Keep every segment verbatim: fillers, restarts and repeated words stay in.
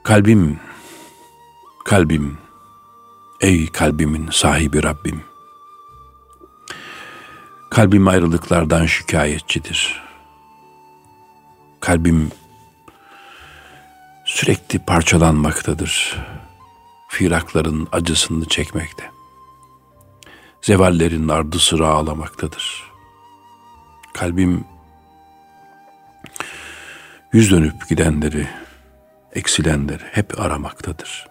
Kalbim, kalbim, ey kalbimin sahibi Rabbim. Kalbim ayrılıklardan şikayetçidir. Kalbim sürekli parçalanmaktadır. Firakların acısını çekmekte. Zevallerin ardı sıra ağlamaktadır. Kalbim yüz dönüp gidenleri, eksilenleri hep aramaktadır.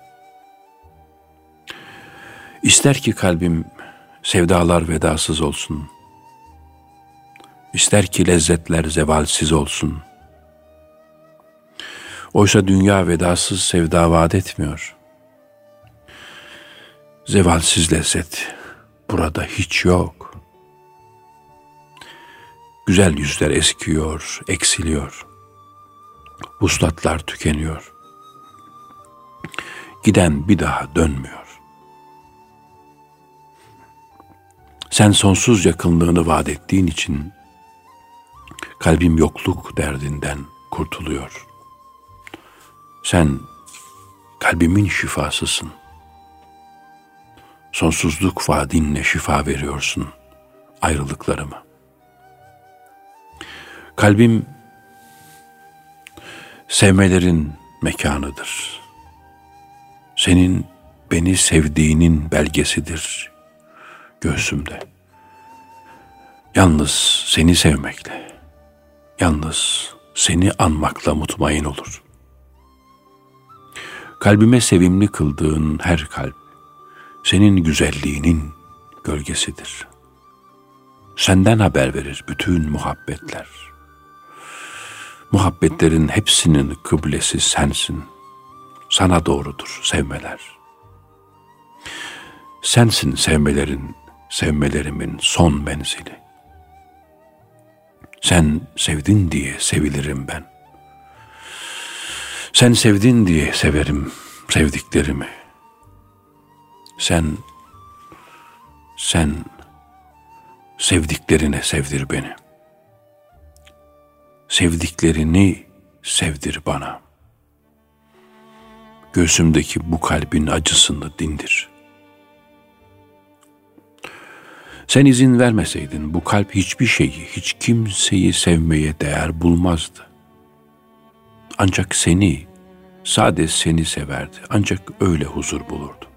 İster ki kalbim sevdalar vedasız olsun. İster ki lezzetler zevalsiz olsun. Oysa dünya vedasız sevda vaat etmiyor. Zevalsiz lezzet burada hiç yok. Güzel yüzler eskiyor, eksiliyor. Vuslatlar tükeniyor. Giden bir daha dönmüyor. Sen sonsuz yakınlığını vaat ettiğin için kalbim yokluk derdinden kurtuluyor. Sen kalbimin şifasısın. Sonsuzluk vaadinle şifa veriyorsun ayrılıklarıma. Kalbim sevmelerin mekanıdır. Senin beni sevdiğinin belgesidir göğsümde. Yalnız seni sevmekle, yalnız seni anmakla mutmain olur. Kalbime sevimli kıldığın her kalp, senin güzelliğinin gölgesidir. Senden haber verir bütün muhabbetler. Muhabbetlerin hepsinin kıblesi sensin. Sana doğrudur sevmeler. Sensin sevmelerin, sevmelerimin son menzili. Sen sevdin diye sevilirim ben. Sen sevdin diye severim sevdiklerimi. Sen, sen sevdiklerine sevdir beni. Sevdiklerini sevdir bana. Göğsümdeki bu kalbin acısını dindir. Sen izin vermeseydin bu kalp hiçbir şeyi, hiç kimseyi sevmeye değer bulmazdı. Ancak seni, sadece seni severdi. Ancak öyle huzur bulurdu.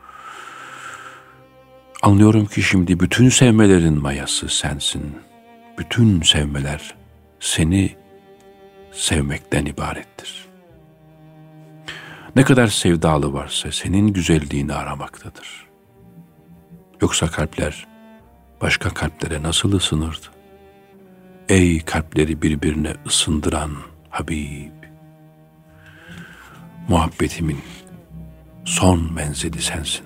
Anlıyorum ki şimdi bütün sevmelerin mayası sensin. Bütün sevmeler seni sevmekten ibarettir. Ne kadar sevdalı varsa senin güzelliğini aramaktadır. Yoksa kalpler başka kalplere nasıl ısınırdı? Ey kalpleri birbirine ısındıran Habib! Muhabbetimin son menzili sensin.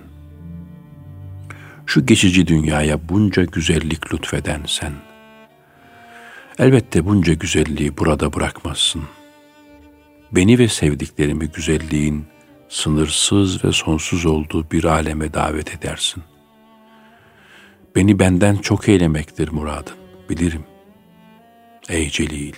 Şu geçici dünyaya bunca güzellik lütfeden sen. Elbette bunca güzelliği burada bırakmazsın. Beni ve sevdiklerimi güzelliğin sınırsız ve sonsuz olduğu bir aleme davet edersin. Beni benden çok eylemektir muradın, bilirim. Ey Celil!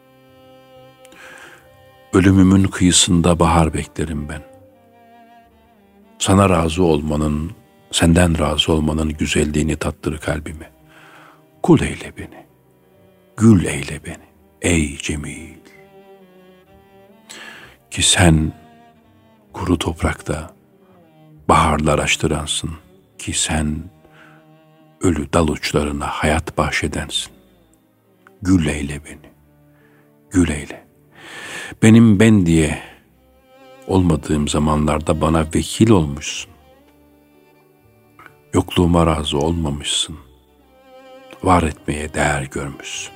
Ölümümün kıyısında bahar beklerim ben. Sana razı olmanın, senden razı olmanın güzelliğini tattır kalbime. Kul eyle beni, gül eyle beni, ey Cemil! Ki sen kuru toprakta baharlar açtıransın, ki sen ölü dal uçlarına hayat bahşedensin. Gül eyle beni, gül eyle. Benim ben diye olmadığım zamanlarda bana vekil olmuşsun. Yokluğuma razı olmamışsın. Var etmeye değer görmüşsün.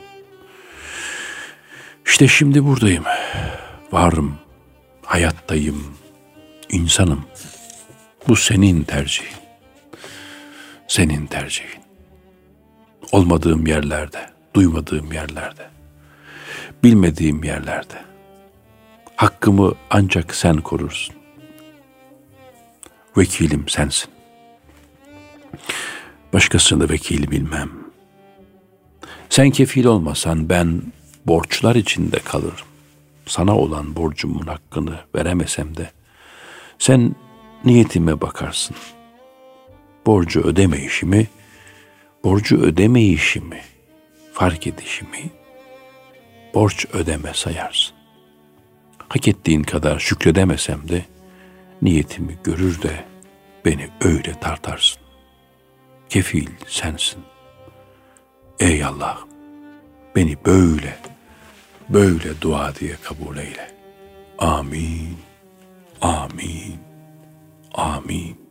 İşte şimdi buradayım. Varım, hayattayım, insanım. Bu senin tercihin. Senin tercihin. Olmadığım yerlerde, duymadığım yerlerde, bilmediğim yerlerde hakkımı ancak sen korursun. Vekilim sensin. Başkasını vekil bilmem. Sen kefil olmasan ben borçlar içinde kalırım. sana olan borcumun hakkını veremesem de sen niyetime bakarsın. Borcu ödemeyişimi, borcu ödemeyişimi, fark edişimi borç ödeme sayarsın. Hak ettiğin kadar şükredemesem de niyetimi görür de beni öyle tartarsın. Kefil sensin. Ey Allah'ım, beni böyle, böyle dua diye kabul eyle. Amin, amin, amin.